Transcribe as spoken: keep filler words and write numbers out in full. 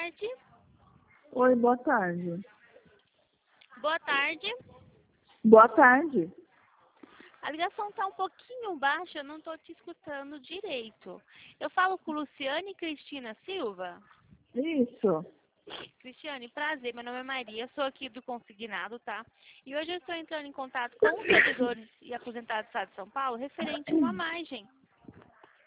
tarde. Oi, boa tarde. Boa tarde. Boa tarde. A ligação está um pouquinho baixa, eu não estou te escutando direito. Eu falo com Luciane Cristina Silva. Isso. Cristiane, prazer, meu nome é Maria, sou aqui do Consignado, tá? E hoje eu estou entrando em contato com os servidores e aposentados do Estado de São Paulo referente a uma margem